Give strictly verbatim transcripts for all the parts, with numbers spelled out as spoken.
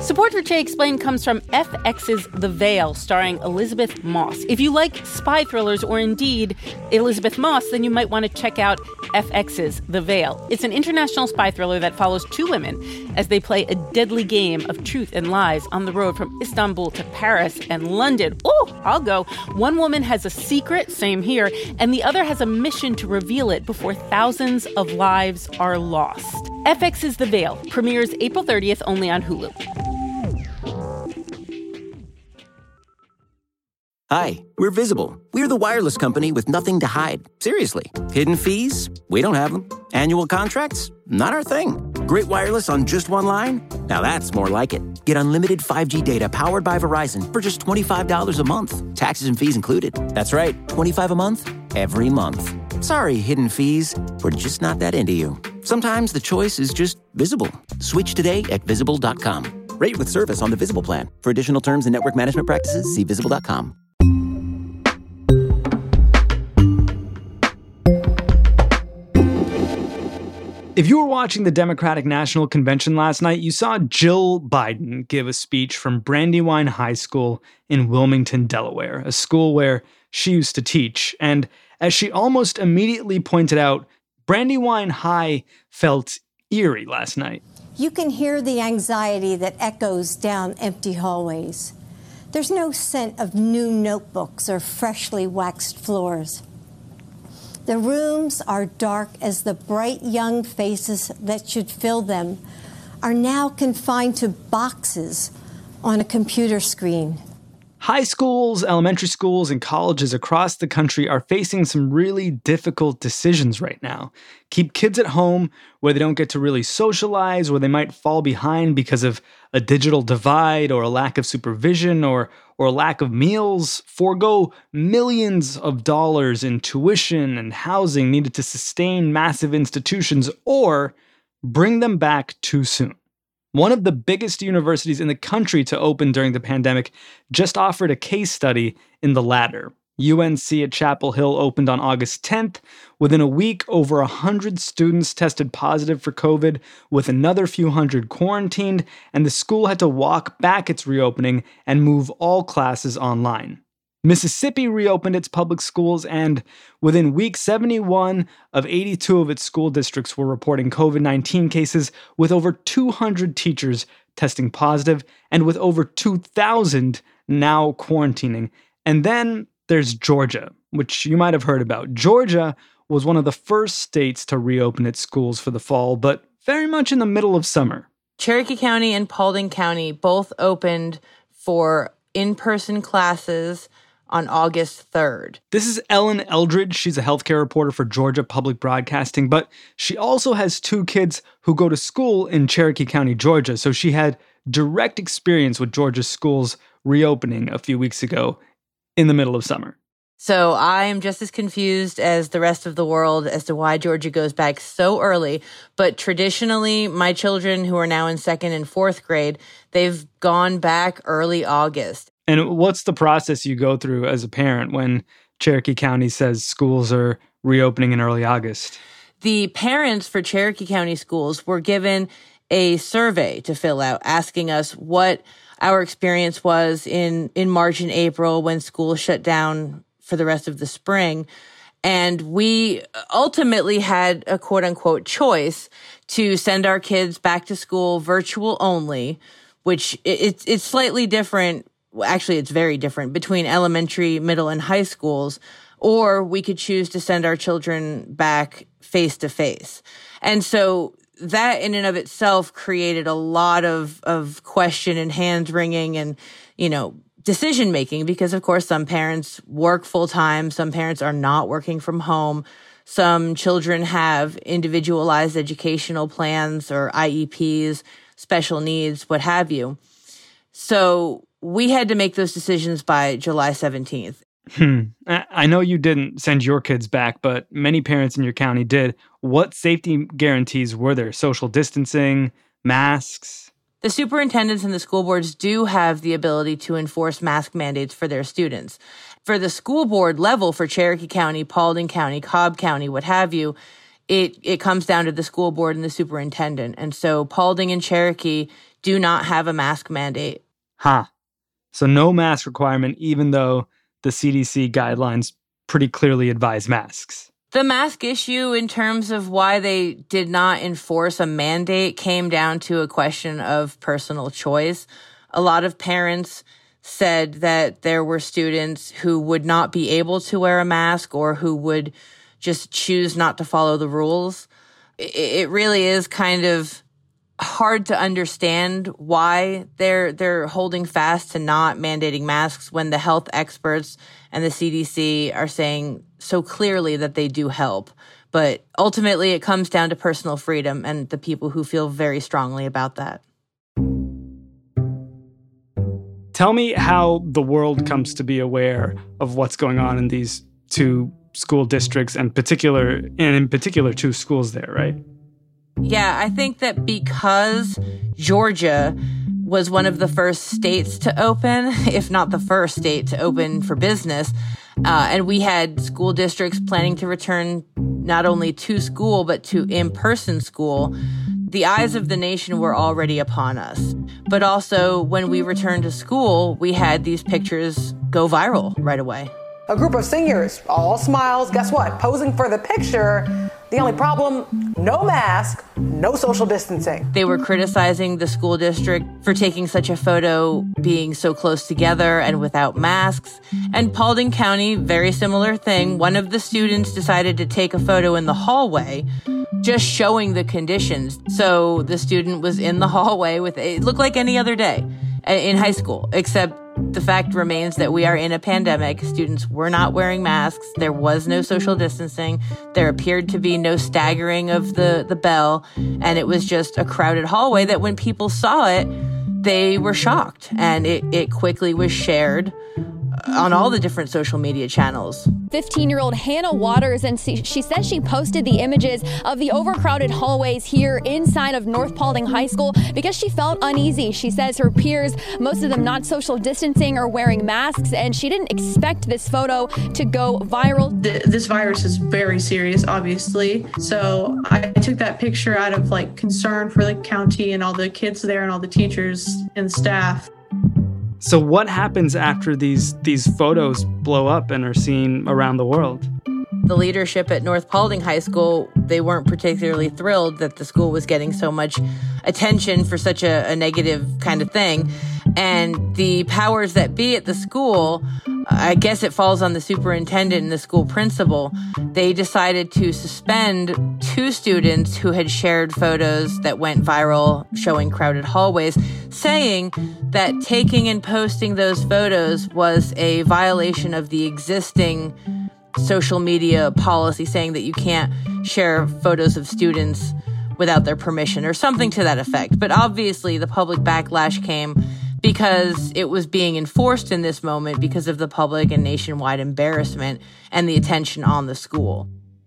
Support for Che Explained comes from F X's The Veil, starring Elizabeth Moss. If you like spy thrillers or indeed Elizabeth Moss, then you might want to check out F X's The Veil. It's an international spy thriller that follows two women as they play a deadly game of truth and lies on the road from Istanbul to Paris and London. Oh, I'll go. One woman has a secret, same here, and the other has a mission to reveal it before thousands of lives are lost. F X's The Veil premieres April thirtieth only on Hulu. Hi, we're Visible. We're the wireless company with nothing to hide. Seriously. Hidden fees? We don't have them. Annual contracts? Not our thing. Great wireless on just one line? Now that's more like it. Get unlimited five G data powered by Verizon for just twenty-five dollars a month. Taxes and fees included. That's right, twenty-five dollars a month, every month. Sorry, hidden fees. We're just not that into you. Sometimes the choice is just Visible. Switch today at visible dot com. Rate with service on the Visible plan. For additional terms and network management practices, see visible dot com. If you were watching the Democratic National Convention last night, you saw Jill Biden give a speech from Brandywine High School in Wilmington, Delaware, a school where she used to teach. And as she almost immediately pointed out, Brandywine High felt eerie last night. You can hear the anxiety that echoes down empty hallways. There's no scent of new notebooks or freshly waxed floors. The rooms are dark as the bright young faces that should fill them are now confined to boxes on a computer screen. High schools, elementary schools, and colleges across the country are facing some really difficult decisions right now. Keep kids at home where they don't get to really socialize, where they might fall behind because of a digital divide or a lack of supervision or, or a lack of meals. Forgo millions of dollars in tuition and housing needed to sustain massive institutions, or bring them back too soon. One of the biggest universities in the country to open during the pandemic just offered a case study in the latter. U N C at Chapel Hill opened on August tenth. Within a week, over one hundred students tested positive for COVID, with another few hundred quarantined, and the school had to walk back its reopening and move all classes online. Mississippi reopened its public schools, and within week seventy-one of eighty-two of its school districts were reporting COVID nineteen cases, with over two hundred teachers testing positive and with over two thousand now quarantining. And then there's Georgia, which you might have heard about. Georgia was one of the first states to reopen its schools for the fall, but very much in the middle of summer. Cherokee County and Paulding County both opened for in-person classes on August third. This is Ellen Eldridge. She's a healthcare reporter for Georgia Public Broadcasting, but she also has two kids who go to school in Cherokee County, Georgia, so she had direct experience with Georgia's schools reopening a few weeks ago in the middle of summer. So I am just as confused as the rest of the world as to why Georgia goes back so early. But traditionally, my children who are now in second and fourth grade, they've gone back early August. And what's the process you go through as a parent when Cherokee County says schools are reopening in early August? The parents for Cherokee County schools were given a survey to fill out asking us what our experience was in, in March and April when schools shut down for the rest of the spring. And we ultimately had a quote unquote choice to send our kids back to school virtual only, which it's, it's slightly different. Actually, it's very different between elementary, middle, and high schools, or we could choose to send our children back face to face. And so that in and of itself created a lot of, of question and hand wringing and, you know, decision making, because of course some parents work full time. Some parents are not working from home. Some children have individualized educational plans or I E Ps, special needs, what have you. So we had to make those decisions by July seventeenth. Hmm. I know you didn't send your kids back, but many parents in your county did. What safety guarantees were there? Social distancing, masks? The superintendents and the school boards do have the ability to enforce mask mandates for their students. For the school board level for Cherokee County, Paulding County, Cobb County, what have you, it, it comes down to the school board and the superintendent. And so Paulding and Cherokee do not have a mask mandate. Huh. So no mask requirement, even though the C D C guidelines pretty clearly advise masks. The mask issue, in terms of why they did not enforce a mandate, came down to a question of personal choice. A lot of parents said that there were students who would not be able to wear a mask or who would just choose not to follow the rules. It really is kind of hard to understand why they're they're holding fast to not mandating masks when the health experts and the C D C are saying so clearly that they do help. But ultimately, it comes down to personal freedom and the people who feel very strongly about that. Tell me how the world comes to be aware of what's going on in these two school districts and particular, and in particular two schools there, right? Yeah, I think that because Georgia was one of the first states to open, if not the first state to open for business, uh, and we had school districts planning to return not only to school, but to in-person school, the eyes of the nation were already upon us. But also, when we returned to school, we had these pictures go viral right away. A group of seniors, all smiles, guess what? Posing for the picture. The only problem, no mask, no social distancing. They were criticizing the school district for taking such a photo, being so close together and without masks. And Paulding County, very similar thing. One of the students decided to take a photo in the hallway, just showing the conditions. So the student was in the hallway with, it looked like any other day in high school, except the fact remains that we are in a pandemic. Students were not wearing masks. There was no social distancing. There appeared to be no staggering of the, the bell. And it was just a crowded hallway that when people saw it, they were shocked. And it, it quickly was shared on all the different social media channels. fifteen-year-old Hannah Waters, and she, she says she posted the images of the overcrowded hallways here inside of North Paulding High School because she felt uneasy. She says her peers, most of them not social distancing or wearing masks, and she didn't expect this photo to go viral. The, this virus is very serious, obviously. So I took that picture out of like concern for the county and all the kids there and all the teachers and staff. So what happens after these these photos blow up and are seen around the world? The leadership at North Paulding High School, they weren't particularly thrilled that the school was getting so much attention for such a, a negative kind of thing. And the powers that be at the school, I guess it falls on the superintendent and the school principal, they decided to suspend two students who had shared photos that went viral showing crowded hallways, saying that taking and posting those photos was a violation of the existing social media policy, saying that you can't share photos of students without their permission or something to that effect. But obviously the public backlash came because it was being enforced in this moment because of the public and nationwide embarrassment and the attention on the school.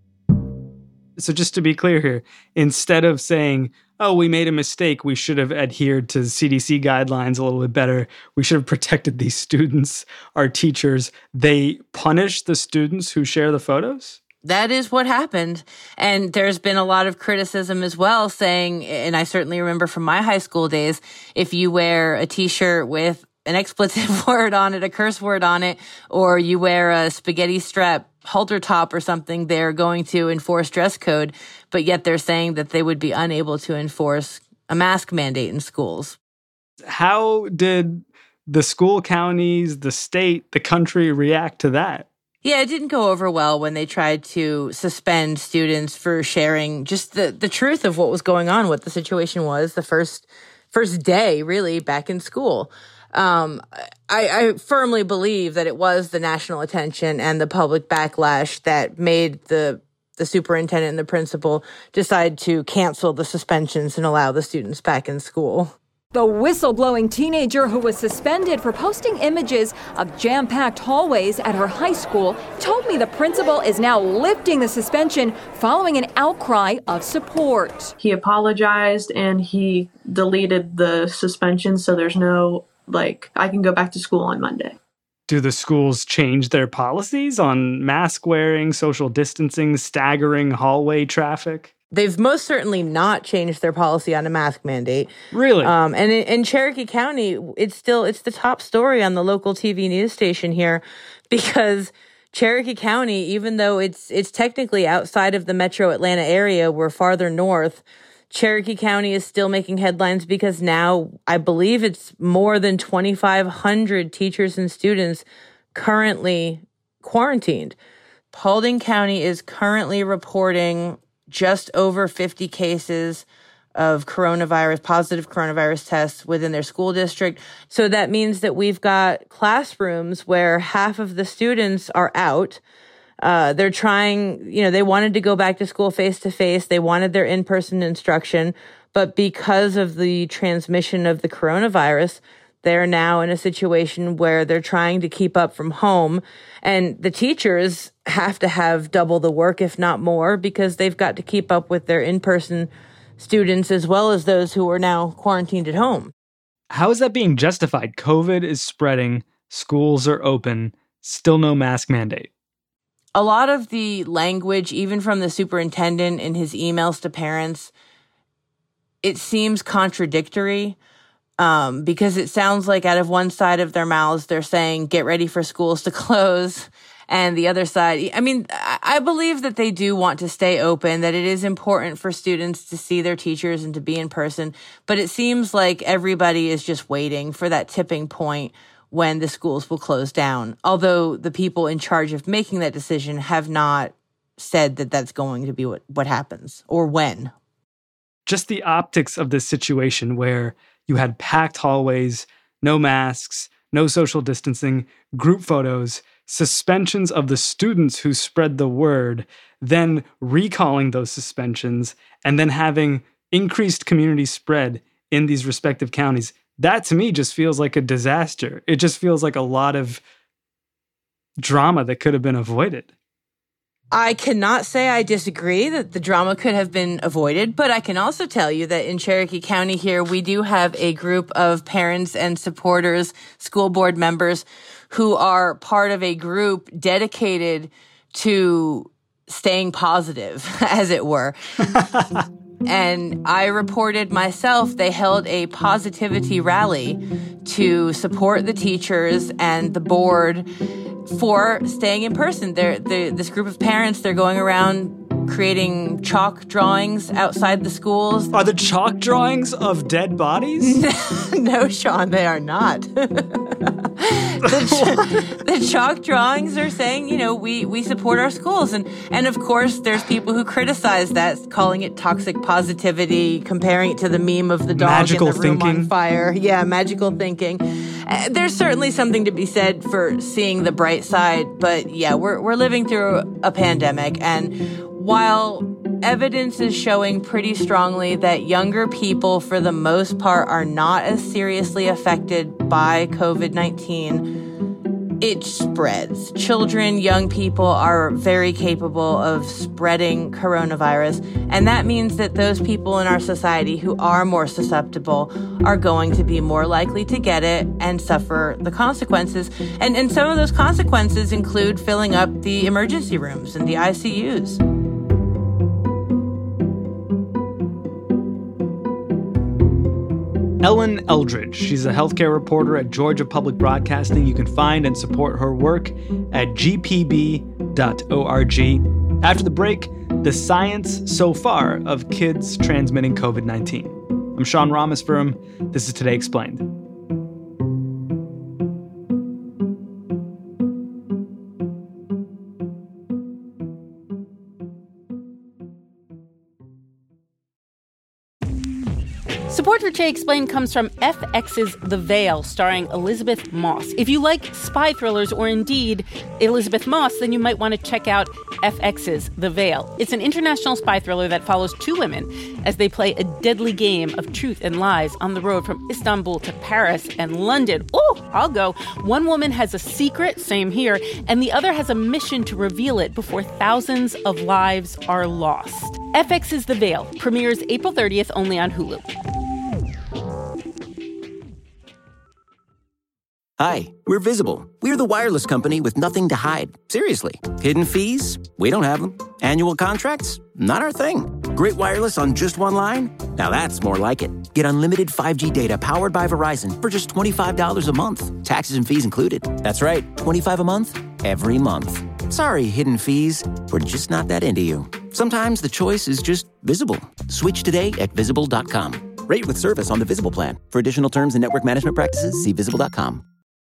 So just to be clear here, instead of saying, oh, we made a mistake, we should have adhered to C D C guidelines a little bit better, we should have protected these students, our teachers, they punish the students who share the photos? That is what happened. And there's been a lot of criticism as well saying, and I certainly remember from my high school days, if you wear a t-shirt with an expletive word on it, a curse word on it, or you wear a spaghetti strap halter top or something, they're going to enforce dress code. But yet they're saying that they would be unable to enforce a mask mandate in schools. How did the school counties, the state, the country react to that? Yeah, it didn't go over well when they tried to suspend students for sharing just the, the truth of what was going on, what the situation was the first first day, really, back in school. Um, I, I firmly believe that it was the national attention and the public backlash that made the the superintendent and the principal decide to cancel the suspensions and allow the students back in school. The whistleblowing teenager who was suspended for posting images of jam-packed hallways at her high school told me the principal is now lifting the suspension following an outcry of support. He apologized and he deleted the suspension, so there's no, like, I can go back to school on Monday. Do the schools change their policies on mask wearing, social distancing, staggering hallway traffic? They've most certainly not changed their policy on a mask mandate. Really? Um, and in, in Cherokee County, it's still, it's the top story on the local T V news station here, because Cherokee County, even though it's it's technically outside of the metro Atlanta area, we're farther north, Cherokee County is still making headlines because now I believe it's more than twenty-five hundred teachers and students currently quarantined. Paulding County is currently reporting just over fifty cases of coronavirus, positive coronavirus tests within their school district. So that means that we've got classrooms where half of the students are out. Uh, they're trying, you know, they wanted to go back to school face to face. They wanted their in-person instruction, but because of the transmission of the coronavirus, they're now in a situation where they're trying to keep up from home. And the teachers have to have double the work, if not more, because they've got to keep up with their in-person students as well as those who are now quarantined at home. How is that being justified? COVID is spreading, schools are open, still no mask mandate. A lot of the language, even from the superintendent in his emails to parents, it seems contradictory. Um, because it sounds like out of one side of their mouths, they're saying, get ready for schools to close. And the other side, I mean, I believe that they do want to stay open, that it is important for students to see their teachers and to be in person. But it seems like everybody is just waiting for that tipping point when the schools will close down. Although the people in charge of making that decision have not said that that's going to be what, what happens or when. Just the optics of this situation where you had packed hallways, no masks, no social distancing, group photos, suspensions of the students who spread the word, then recalling those suspensions, and then having increased community spread in these respective counties. That to me just feels like a disaster. It just feels like a lot of drama that could have been avoided. I cannot say I disagree that the drama could have been avoided, but I can also tell you that in Cherokee County here, we do have a group of parents and supporters, school board members, who are part of a group dedicated to staying positive, as it were. And I reported myself, they held a positivity rally to support the teachers and the board for staying in person. They're, they're, this group of parents, they're going around creating chalk drawings outside the schools. Are the chalk drawings of dead bodies? No, Sean, they are not. the, ch- the chalk drawings are saying, you know, we, we support our schools. And, and of course, there's people who criticize that, calling it toxic positivity, comparing it to the meme of the dog magical in the room thinking. on fire. Yeah, magical thinking. Uh, there's certainly something to be said for seeing the bright side. But yeah, we're we're living through a pandemic. And while evidence is showing pretty strongly that younger people, for the most part, are not as seriously affected by COVID nineteen, it spreads. Children, young people are very capable of spreading coronavirus. And that means that those people in our society who are more susceptible are going to be more likely to get it and suffer the consequences. And, and some of those consequences include filling up the emergency rooms and the I C Us. Ellen Eldridge, she's a healthcare reporter at Georgia Public Broadcasting. You can find and support her work at g p b dot org. After the break, the science so far of kids transmitting COVID nineteen. I'm Sean Rameswaram. This is Today Explained. Support for Today Explained comes from F X's The Veil, starring Elizabeth Moss. If you like spy thrillers or indeed Elizabeth Moss, then you might want to check out F X's The Veil. It's an international spy thriller that follows two women as they play a deadly game of truth and lies on the road from Istanbul to Paris and London. Oh, I'll go. One woman has a secret, same here, and the other has a mission to reveal it before thousands of lives are lost. F X's The Veil premieres April thirtieth only on Hulu. Hi, we're Visible. We're the wireless company with nothing to hide. Seriously. Hidden fees? We don't have them. Annual contracts? Not our thing. Great wireless on just one line? Now that's more like it. Get unlimited five G data powered by Verizon for just twenty-five dollars a month. Taxes and fees included. That's right, twenty-five dollars a month, every month. Sorry, hidden fees. We're just not that into you. Sometimes the choice is just visible. Switch today at visible dot com. Rate with service on the Visible plan. For additional terms and network management practices, see visible dot com.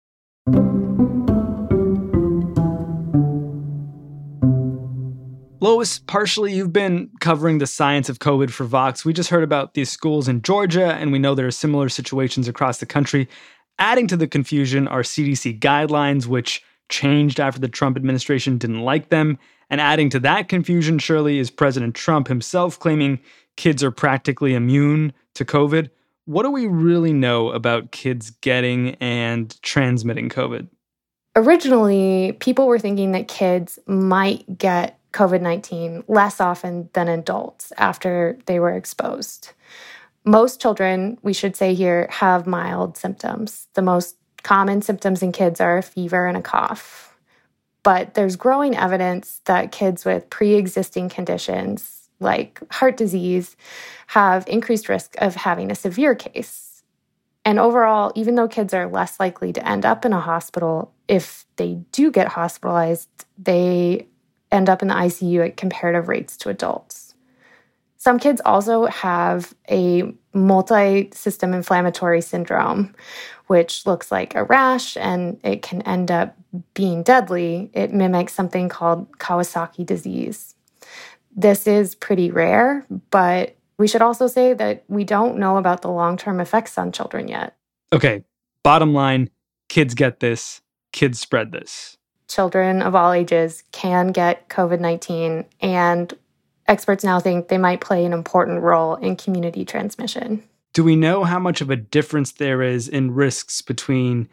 Lois, partially you've been covering the science of COVID for Vox. We just heard about these schools in Georgia, and we know there are similar situations across the country. Adding to the confusion are C D C guidelines, which changed after the Trump administration didn't like them. And adding to that confusion, surely, is President Trump himself claiming kids are practically immune to COVID. What do we really know about kids getting and transmitting COVID? Originally, people were thinking that kids might get COVID nineteen less often than adults after they were exposed. Most children, we should say here, have mild symptoms. The most common symptoms in kids are a fever and a cough. But there's growing evidence that kids with pre-existing conditions like heart disease have increased risk of having a severe case. And overall, even though kids are less likely to end up in a hospital, if they do get hospitalized, they end up in the I C U at comparative rates to adults. Some kids also have a multi-system inflammatory syndrome, which looks like a rash, and it can end up being deadly. It mimics something called Kawasaki disease. This is pretty rare, but we should also say that we don't know about the long-term effects on children yet. Okay, bottom line, kids get this, kids spread this. Children of all ages can get COVID nineteen, and experts now think they might play an important role in community transmission. Do we know how much of a difference there is in risks between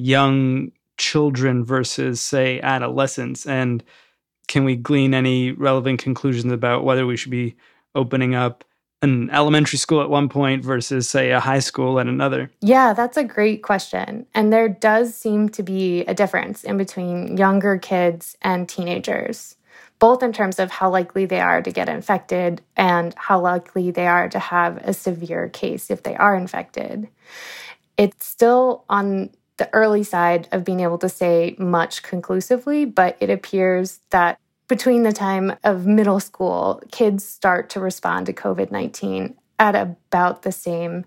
young children versus, say, adolescents? And can we glean any relevant conclusions about whether we should be opening up an elementary school at one point versus, say, a high school at another? Yeah, that's a great question. And there does seem to be a difference in between younger kids and teenagers, both in terms of how likely they are to get infected and how likely they are to have a severe case if they are infected. It's still on the early side of being able to say much conclusively, but it appears that between the time of middle school, kids start to respond to COVID nineteen at about the same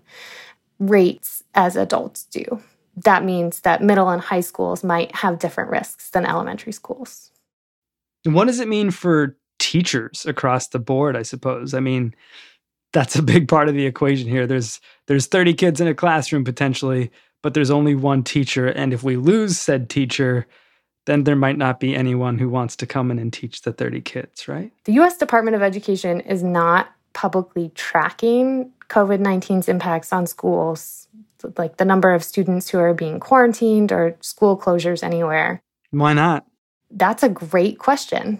rates as adults do. That means that middle and high schools might have different risks than elementary schools. And what does it mean for teachers across the board, I suppose? I mean, that's a big part of the equation here. There's there's thirty kids in a classroom potentially, but there's only one teacher. And if we lose said teacher, then there might not be anyone who wants to come in and teach the thirty kids, right? The U S Department of Education is not publicly tracking COVID nineteen's impacts on schools, like the number of students who are being quarantined or school closures anywhere. Why not? That's a great question.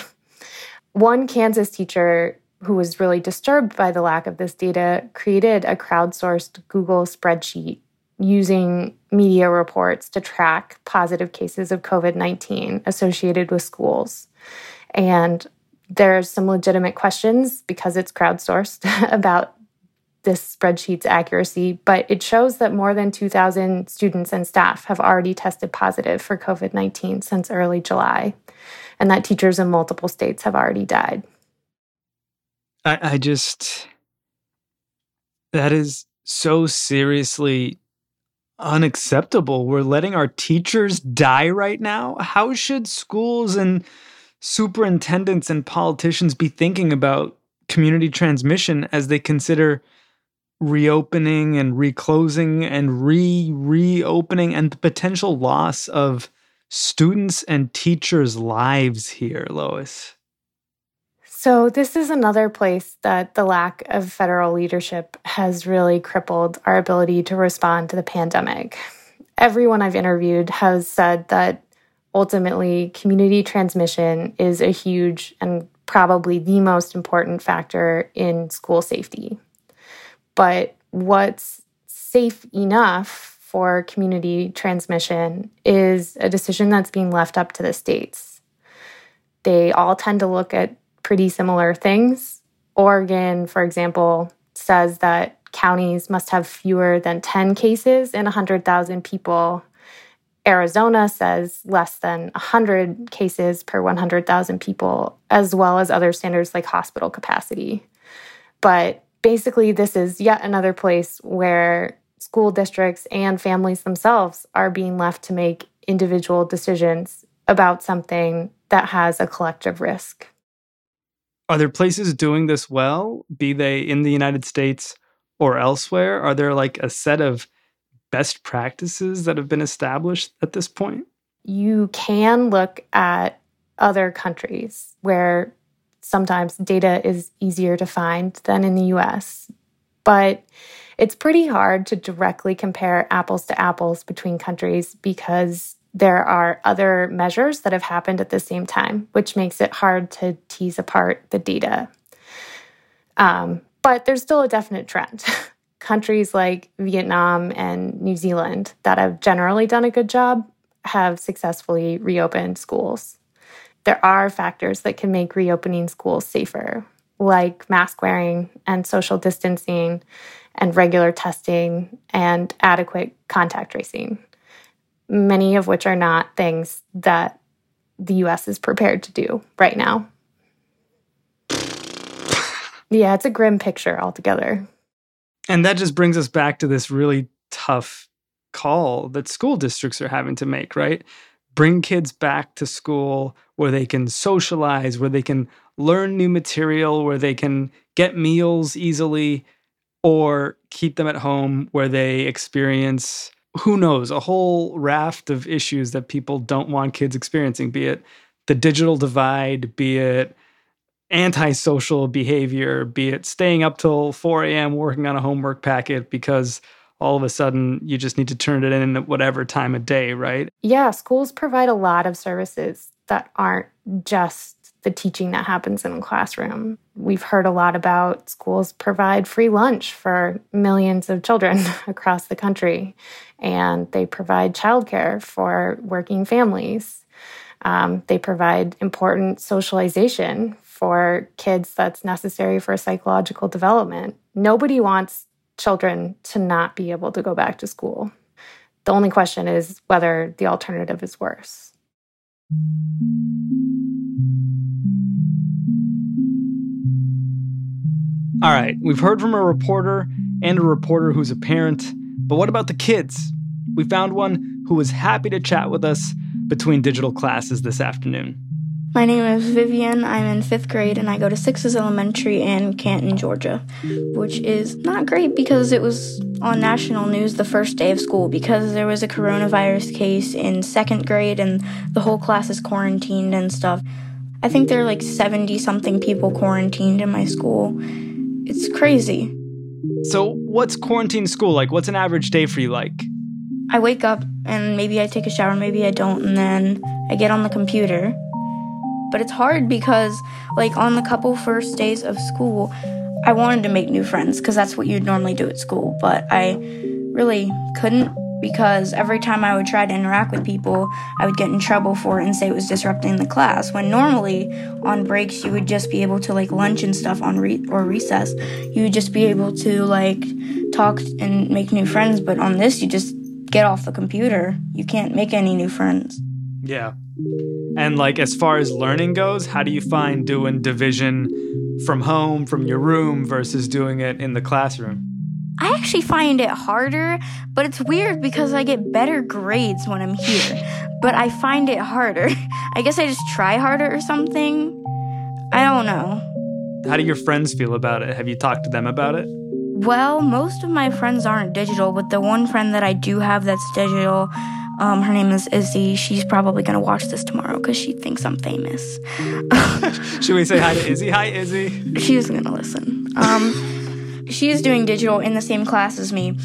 One Kansas teacher who was really disturbed by the lack of this data created a crowdsourced Google spreadsheet using media reports to track positive cases of COVID nineteen associated with schools. And there's some legitimate questions because it's crowdsourced about this spreadsheet's accuracy, but it shows that more than two thousand students and staff have already tested positive for COVID nineteen since early July, and that teachers in multiple states have already died. I, I just, that is so seriously unacceptable. We're letting our teachers die right now. How should schools and superintendents and politicians be thinking about community transmission as they consider reopening and reclosing and re-reopening and the potential loss of students and teachers' lives here, Lois? So this is another place that the lack of federal leadership has really crippled our ability to respond to the pandemic. Everyone I've interviewed has said that ultimately community transmission is a huge and probably the most important factor in school safety. But what's safe enough for community transmission is a decision that's being left up to the states. They all tend to look at pretty similar things. Oregon, for example, says that counties must have fewer than ten cases in one hundred thousand people. Arizona says less than one hundred cases per one hundred thousand people, as well as other standards like hospital capacity. But basically, this is yet another place where school districts and families themselves are being left to make individual decisions about something that has a collective risk. Are there places doing this well, be they in the United States or elsewhere? Are there like a set of best practices that have been established at this point? You can look at other countries where sometimes data is easier to find than in the U S, but it's pretty hard to directly compare apples to apples between countries because there are other measures that have happened at the same time, which makes it hard to tease apart the data. Um, but there's still a definite trend. Countries like Vietnam and New Zealand that have generally done a good job have successfully reopened schools. There are factors that can make reopening schools safer, like mask wearing and social distancing and regular testing and adequate contact tracing, many of which are not things that the U S is prepared to do right now. Yeah, it's a grim picture altogether. And that just brings us back to this really tough call that school districts are having to make, right? Bring kids back to school where they can socialize, where they can learn new material, where they can get meals easily, or keep them at home where they experience, who knows, a whole raft of issues that people don't want kids experiencing, be it the digital divide, be it antisocial behavior, be it staying up till four a.m. working on a homework packet because all of a sudden you just need to turn it in at whatever time of day, right? Yeah, schools provide a lot of services that aren't just the teaching that happens in a classroom. We've heard a lot about schools provide free lunch for millions of children across the country, and they provide childcare for working families. Um, they provide important socialization for kids that's necessary for psychological development. Nobody wants children to not be able to go back to school. The only question is whether the alternative is worse. All right, we've heard from a reporter and a reporter who's a parent, but what about the kids? We found one who was happy to chat with us between digital classes this afternoon. My name is Vivian. I'm in fifth grade, and I go to Sixes Elementary in Canton, Georgia, which is not great because it was on national news the first day of school because there was a coronavirus case in second grade, and the whole class is quarantined and stuff. I think there are like seventy-something people quarantined in my school. It's crazy. So what's quarantine school like? What's an average day for you like? I wake up, and maybe I take a shower, maybe I don't, and then I get on the computer. But it's hard because, like, on the couple first days of school, I wanted to make new friends because that's what you'd normally do at school. But I really couldn't because every time I would try to interact with people, I would get in trouble for it and say it was disrupting the class. When normally, on breaks, you would just be able to, like, lunch and stuff on re- or recess. You would just be able to, like, talk and make new friends. But on this, you just get off the computer. You can't make any new friends. Yeah. And like, as far as learning goes, how do you find doing division from home, from your room, versus doing it in the classroom? I actually find it harder, but it's weird because I get better grades when I'm here. But I find it harder. I guess I just try harder or something. I don't know. How do your friends feel about it? Have you talked to them about it? Well, most of my friends aren't digital, but the one friend that I do have that's digital, Um, her name is Izzy. She's probably going to watch this tomorrow because she thinks I'm famous. Should we say hi to Izzy? Hi, Izzy. She's going to listen. Um, she is doing digital in the same class as me.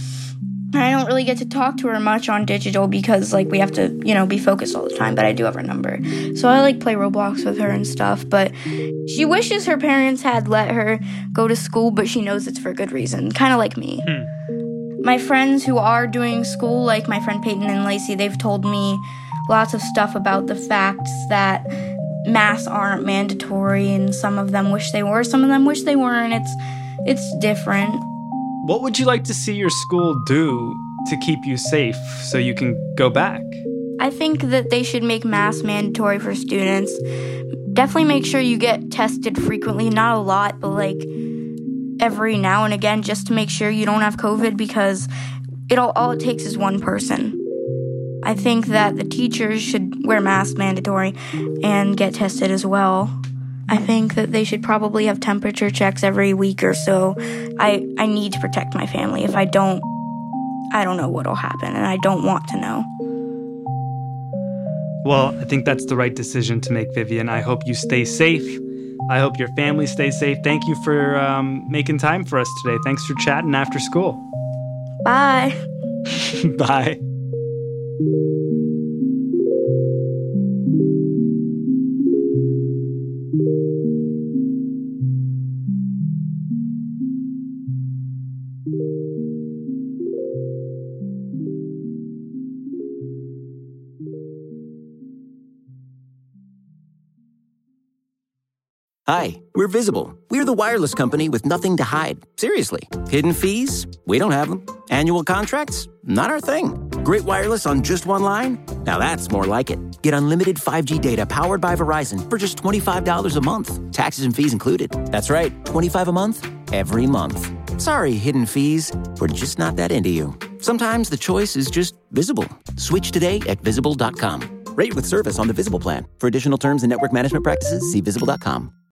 I don't really get to talk to her much on digital because, like, we have to, you know, be focused all the time, but I do have her number. So I, like, play Roblox with her and stuff, but she wishes her parents had let her go to school, but she knows it's for a good reason, kind of like me. Hmm. My friends who are doing school, like my friend Peyton and Lacey, they've told me lots of stuff about the fact that masks aren't mandatory, and some of them wish they were, some of them wish they weren't. It's it's different. What would you like to see your school do to keep you safe so you can go back? I think that they should make masks mandatory for students. Definitely make sure you get tested frequently, not a lot, but like every now and again, just to make sure you don't have COVID, because it all, all it takes is one person. I think that the teachers should wear masks mandatory and get tested as well. I think that they should probably have temperature checks every week or so. I, I need to protect my family. If I don't, I don't know what'll happen, and I don't want to know. Well, I think that's the right decision to make, Vivian. I hope you stay safe. I hope your family stays safe. Thank you for um, making time for us today. Thanks for chatting after school. Bye. Bye. Hi, we're Visible. We're the wireless company with nothing to hide. Seriously. Hidden fees? We don't have them. Annual contracts? Not our thing. Great wireless on just one line? Now that's more like it. Get unlimited five G data powered by Verizon for just twenty-five dollars a month. Taxes and fees included. That's right, twenty-five dollars a month, every month. Sorry, hidden fees. We're just not that into you. Sometimes the choice is just Visible. Switch today at visible dot com. Rate with service on the Visible plan. For additional terms and network management practices, see visible dot com.